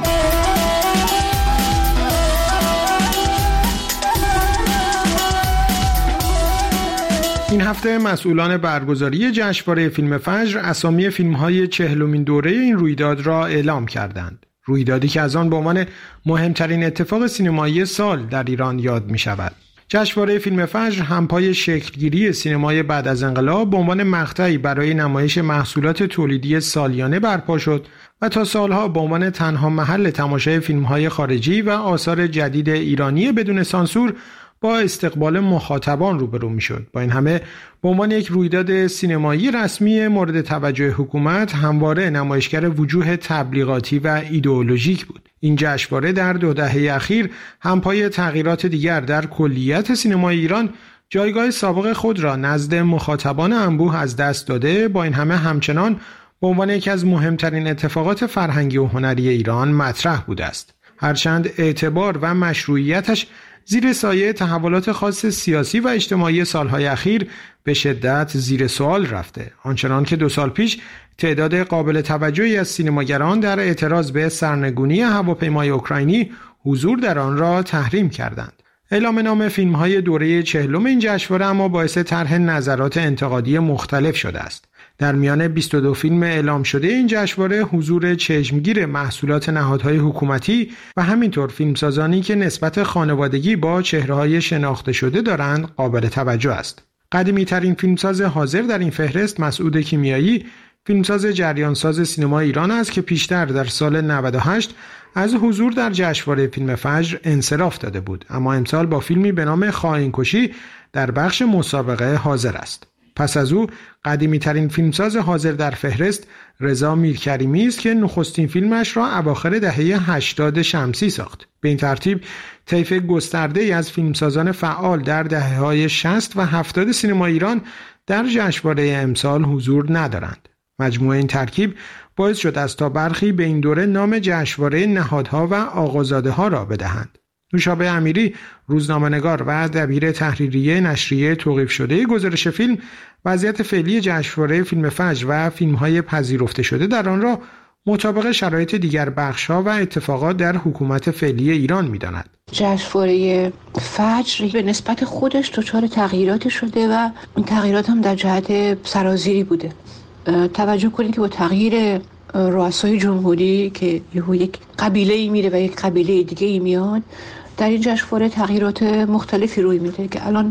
این هفته مسئولان برگزاری جشنواره فیلم فجر اسامی فیلم‌های چهلمین دوره این رویداد را اعلام کردند. رویدادی که از آن به عنوان مهمترین اتفاق سینمایی سال در ایران یاد می‌شود. جشنواره فیلم فجر همپای شکلگیری سینمای بعد از انقلاب به عنوان مقطعی برای نمایش محصولات تولیدی سالیانه برپا شد و تا سالها به عنوان تنها محل تماشای فیلم‌های خارجی و آثار جدید ایرانی بدون سانسور با استقبال مخاطبان روبرو میشد. با این همه به عنوان یک رویداد سینمایی رسمی مورد توجه حکومت همواره نمایشگر وجوه تبلیغاتی و ایدئولوژیک بود. این جشنواره در دو دهه اخیر همپای تغییرات دیگر در کلیت سینمای ایران جایگاه سابق خود را نزد مخاطبان انبوه از دست داده. با این همه همچنان به عنوان یکی از مهمترین اتفاقات فرهنگی و هنری ایران مطرح بوده است. هرچند اعتبار و مشروعیتش زیر سایه تحولات خاص سیاسی و اجتماعی سالهای اخیر به شدت زیر سوال رفته، آنچنان که دو سال پیش تعداد قابل توجهی از سینماگران در اعتراض به سرنگونی هواپیمای اوکراینی حضور در آن را تحریم کردند. اعلام نام فیلم‌های دوره چهلم این جشنواره اما باعث طرح نظرات انتقادی مختلف شده است. در میان بیست و دو فیلم اعلام شده این جشنواره حضور چشمگیر محصولات نهادهای حکومتی و همینطور فیلمسازانی که نسبت خانوادگی با چهره‌های شناخته شده دارند قابل توجه است. قدیمی‌ترین فیلمساز حاضر در این فهرست مسعود کیمیایی، فیلمساز جریانساز سینما ایران است که پیشتر در سال نود و هشت از حضور در جشنواره فیلم فجر انصراف داده بود، اما امسال با فیلمی به نام خائن‌کشی در بخش مسابقه حاضر است. پس از او قدیمی ترین فیلمساز حاضر در فهرست رضا میرکریمی است که نخستین فیلمش را اواخر دهه هشتاد شمسی ساخت. به این ترتیب طیف گسترده‌ای از فیلمسازان فعال در دهه‌های شصت و هفتاد سینما ایران در جشنواره امسال حضور ندارند. مجموع این ترکیب باعث شد از تا برخی به این دوره نام جشنواره نهادها و آقازاده‌ها را بدهند. نوشابه امیری، روزنامه‌نگار و دبیر تحریریه نشریه توقیف شده گزارش فیلم، وضعیت فعلی جشنواره فیلم فجر و فیلم‌های پذیرفته شده در آن را مطابق شرایط دیگر بخش‌ها و اتفاقات در حکومت فعلی ایران می‌داند. جشنواره فجر به نسبت خودش دچار تغییراتی شده و این تغییرات هم در جهت سرازیری بوده. توجه کنید که با تغییر رؤسای جمهوری که یهو یک قبیله‌ای میره و یک قبیله دیگه‌ای میاد، در این جشنواره تغییرات مختلفی روی میده که الان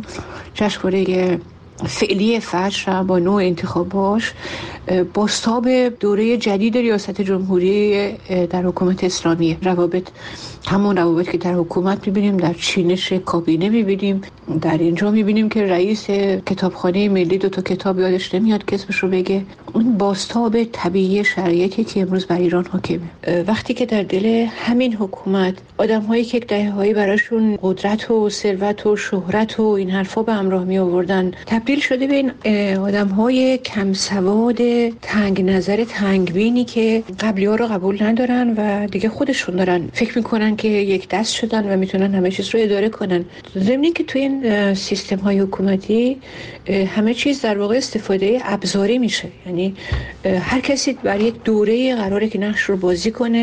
جشنواره فعلی فجر با نوع انتخاباش بازتاب دوره جدید ریاست جمهوری در حکومت اسلامی، روابط همون روابط که در حکومت میبینیم، در چینش کابینه میبینیم، در اینجا میبینیم که رئیس کتابخانه ملی دو تا کتاب یادش نمیاد که اسمش رو بگه. اون بازتاب طبیعی شرایطی که امروز بر ایران حاکمه. وقتی که در دل همین حکومت آدم‌هایی که یک دهه‌هایی براشون قدرت و ثروت و شهرت و این حرفا به همراه می آوردن تبدیل شده به این آدم‌های کم سواد، تنگ نظر، تنگبینی که قبلی‌ها رو قبول ندارن و دیگه خودشون دارن فکر میکنن که یک دست شدن و میتونن همه چیز رو اداره کنن. ضمن که توی این سیستم‌های حکومتی همه چیز در واقع استفاده ابزاری میشه، یعنی هر کسی برای یک دوره قراره که نقش رو بازی کنه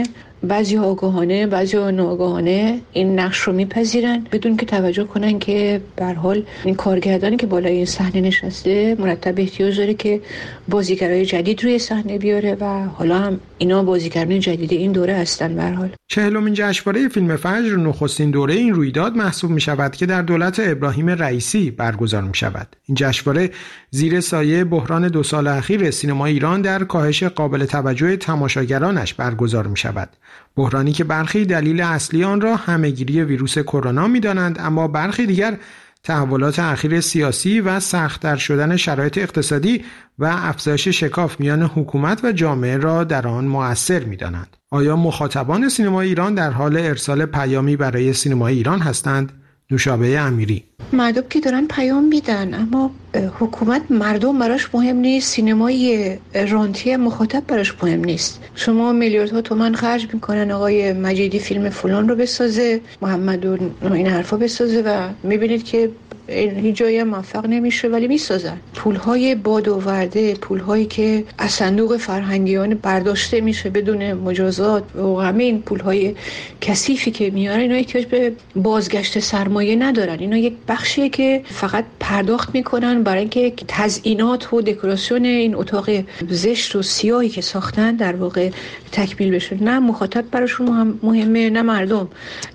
بعضی آگاهانه بعضی ناآگاهانه این نقش رو میپذیرن بدون که توجه کنن که به هر حال این کارگردانی که بالای این صحنه نشسته مرتب احتیاج داره که بازیگرای جدید روی صحنه بیاره و حالا هم اینا بازیگران جدید این دوره هستن. به هر حال چهلمین جشنواره فیلم فجر نخستین دوره این رویداد محسوب می شود که در دولت ابراهیم رئیسی برگزار می شود. این جشنواره زیر سایه بحران دو سال اخیر سینما ایران در کاهش قابل توجه تماشاگرانش برگزار می شود. بحرانی که برخی دلیل اصلی آن را همهگیری ویروس کرونا می دانند، اما برخی دیگر تحولات اخیر سیاسی و سخت‌تر شدن شرایط اقتصادی و افزایش شکاف میان حکومت و جامعه را در آن مؤثر می‌دانند. آیا مخاطبان سینما ایران در حال ارسال پیامی برای سینما ایران هستند؟ نوشابه امیری: مردم که دارن پیام میدن، اما حکومت مردم براش مهم نیست، سینمای رانتی مخاطب براش مهم نیست. شما میلیاردها تومان خرج میکنن آقای مجیدی فیلم فلان رو بسازه، محمد و این حرفا بسازه و میبینید که هیچ جایی موفق نمیشه ولی میسازن. پولهای بادآورده، پولهایی که از صندوق فرهنگیان برداشته میشه بدون مجازات و همین پولهای کثیفی که میارن، اینا احتیاج به بازگشت سرمایه ندارن. اینا یک بخشیه که فقط پرداخت میکنن برای اینکه تزیینات و دکوراسیون این اتاق زشت و سیاهی که ساختن در واقع تکمیل بشه. نه مخاطب براشون مهمه نه مردم.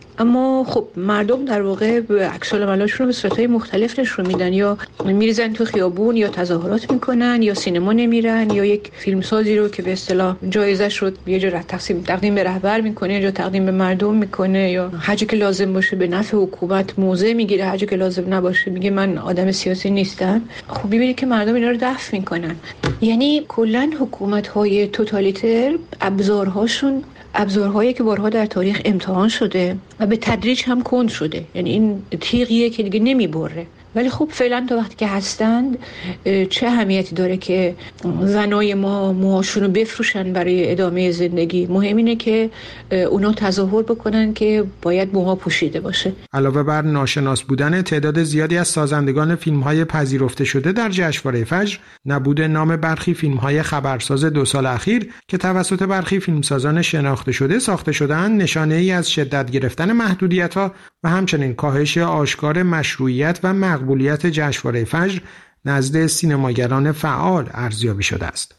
اما خب مردم در واقع عکس العملاشون رو به صورت‌های مختلف نشون میدن، یا میریزن تو خیابون یا تظاهرات میکنن یا سینما نمیرن یا یک فیلمسازی رو که به اصطلاح جایزش رو یه جا تقسیم تقدیم به رهبر میکنه یا تقدیم به مردم میکنه، یا هر جا که لازم باشه به نفع حکومت موضع میگیره، هر جا که لازم نباشه میگه من آدم سیاسی نیستم. خب میبینید که مردم اینا رو دفع میکنن. یعنی کلا حکومت‌های توتالیتر ابزارهاشون ابزارهایی که بارها در تاریخ امتحان شده و به تدریج هم کند شده، یعنی این تیغیه که دیگه نمیبره. ولی خب فعلا تا وقتی که هستند چه اهمیتی داره که زنای ما موهاشون رو بفروشن برای ادامه زندگی؟ مهم اینه که اونا تظاهر بکنن که باید موها پوشیده باشه. علاوه بر ناشناس بودن تعداد زیادی از سازندگان فیلم‌های پذیرفته شده در جشنواره فجر، نبود نام برخی فیلم‌های خبرساز دو سال اخیر که توسط برخی فیلمسازان شناخته شده ساخته شده‌اند نشانه‌ای از شدت گرفتن محدودیت‌ها و همچنین کاهش آشکار مشروعیت و مقبولیت جشنواره فجر نزد سینماگران فعال ارزیابی شده است.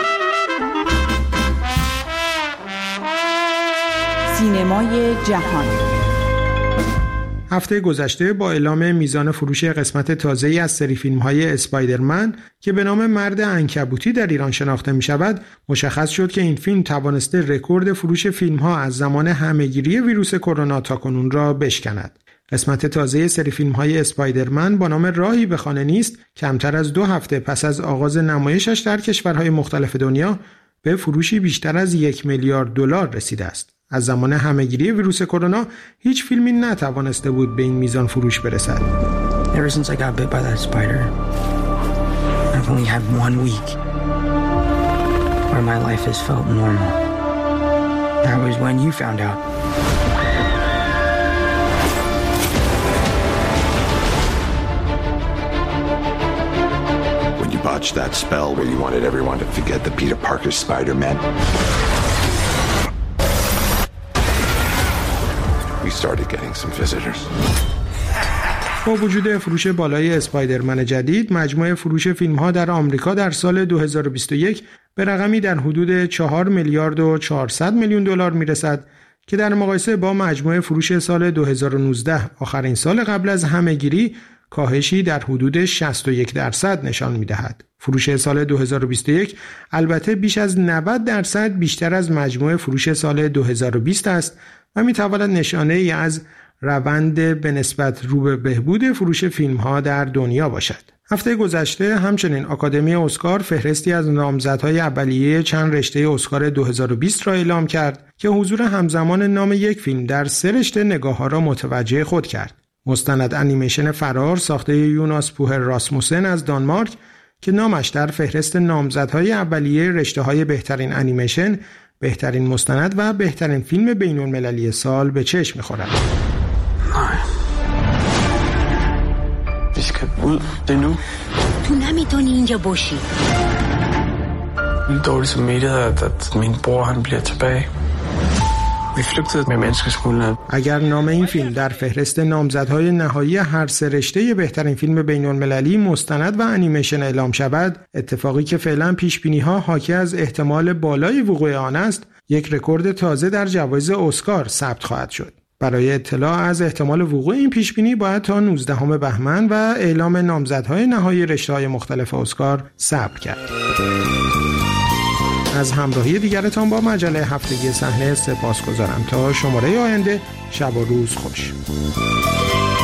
سینمای جهان. هفته گذشته با اعلام میزان فروش قسمت تازه‌ای از سری فیلم‌های اسپایدرمن که به نام مرد عنکبوتی در ایران شناخته می‌شود، مشخص شد که این فیلم توانسته رکورد فروش فیلم‌ها از زمان همهگیری ویروس کرونا تاکنون را بشکند. قسمت تازه سری فیلم‌های اسپایدرمن با نام راهی به خانه نیست کمتر از دو هفته پس از آغاز نمایشش در کشورهای مختلف دنیا به فروشی بیشتر از یک میلیارد دلار رسیده است. از زمان همهگیری ویروس کرونا هیچ فیلمی نتوانسته بود به این میزان فروش برسد. Ever since I got bit by that spider, I've only had one week where my life has felt normal. That was when you found out. When you botched that spell where you wanted everyone to forget the Peter Parker Spider-Man, we started getting some visitors. با وجود فروش بالای اسپایدرمن جدید، مجموع فروش فیلم‌ها در آمریکا در سال دو هزار و بیست و یک به رقمی در حدود چهار میلیارد و چهارصد میلیون دلار میرسد که در مقایسه با مجموع فروش سال دو هزار و نوزده، آخرین سال قبل از همهگیری، کاهشی در حدود شصت و یک درصد نشان می‌دهد. فروش سال دو هزار و بیست و یک البته بیش از نود درصد بیشتر از مجموع فروش سال دو هزار و بیست است و می‌تواند نشانه‌ای از روند به نسبت رو به بهبود فروش فیلم‌ها در دنیا باشد. هفته گذشته همچنین آکادمی اسکار فهرستی از نامزدهای اولیه چند رشته اسکار دو هزار و بیست را اعلام کرد که حضور همزمان نام یک فیلم در سه رشته نگاه‌ها را متوجه خود کرد. مستند انیمیشن فرار ساخته یوناس پوهر راسموسن از دانمارک که نامش در فهرست نامزدهای اولیه رشته‌های بهترین انیمیشن، بهترین مستند و بهترین فیلم بین‌المللی سال به چشم می‌خورد. تو نمیتونی اینجا باشی. Det er dårligt som media, at min bror han bliver tilbage. اگر نام این فیلم در فهرست نامزدهای نهایی هر سه رشته بهترین فیلم بین‌المللی مستند و انیمیشن اعلام شود، اتفاقی که فعلا پیش‌بینی‌ها حاکی از احتمال بالای وقوع آن است، یک رکورد تازه در جوایز اسکار ثبت خواهد شد. برای اطلاع از احتمال وقوع این پیشبینی باید تا نوزدهم بهمن و اعلام نامزدهای نهایی رشته‌های مختلف اسکار صبر کرد. از همراهی دیگرتان با مجله هفتگی صحنه سپاسگزارم. تا شماره آینده، شب و روز خوش.